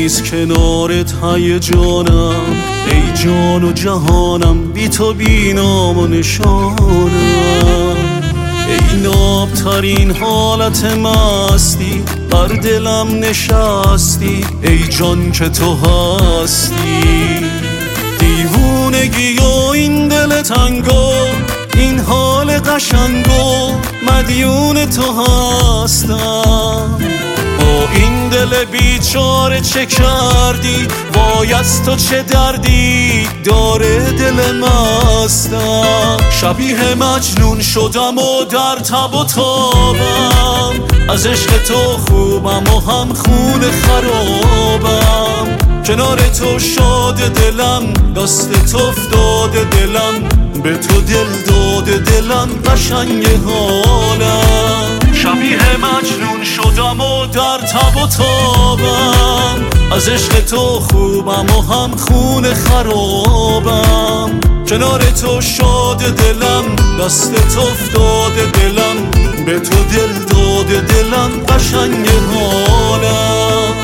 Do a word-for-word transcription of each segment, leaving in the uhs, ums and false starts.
نیست کنارت هیجانم، ای جان و جهانم، بی تو بی نام و نشانم. ای نابترین حالت مستی، بر دلم نشستی، ای جان که تو هستی. دیوونگی و این دل تنگو، این حال قشنگو، مدیون تو هستم. با این دل بیچاره چه کردی، وای از تو چه دردی داره دل مستم. شبیه مجنون شدم و در تب و تابم، از عشق تو خوبم و هم خون خرابم. کنار تو شاد دلم، دست تو افتاده دلم، به تو دل داده دلم، قشنگ حالم. شبیه مجنون شدم و در تب و تابم، از عشق تو خوبم و هم خون خرابم. کنار تو شاد دلم، دست تو افتاده دلم، به تو دل داده دلم، قشنگ حالم.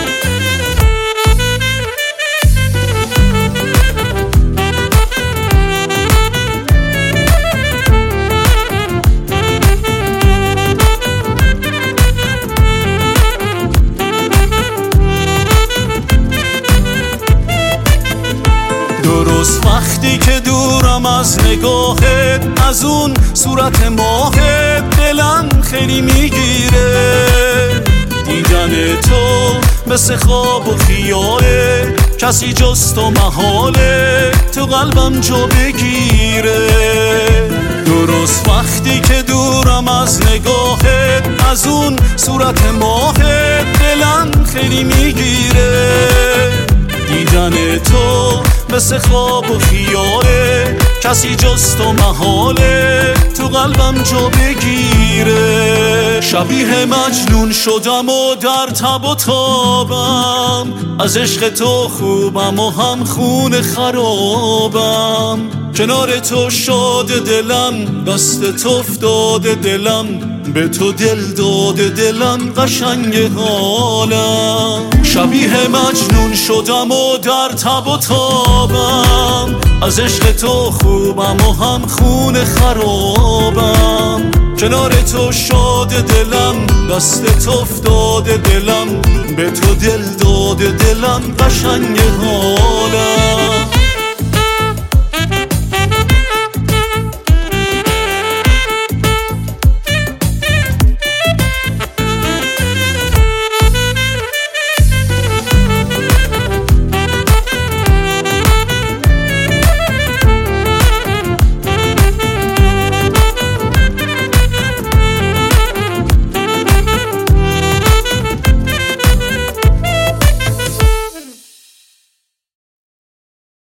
درست وقتی که دورم از نگاهت، از اون صورت ماهت، دلم خیلی میگیره. دیدن تو مثل خواب و خیاله، کسی جز تو محاله تو قلبم جا بگیره. درست وقتی که دورم از نگاهت، از اون صورت ماهت، دلم خیلی میگیره. دیدن تو مثل خواب و خیاله، کسی جز تو محاله تو قلبم جا بگیره. شبیه مجنون شدم و در تب و تابم، از عشق تو خوبم و هم خون خرابم. کنار تو شاد دلم، دست تو افتاده دلم، به تو دل داده دلم، قشنگ حالم. شبیه مجنون شدم و در تب و تابم، از عشق تو خوبم و هم خون خرابم. کنار تو شاد دلم، دست تو افتاده دلم، به تو دل داده دلم، قشنگ حالم.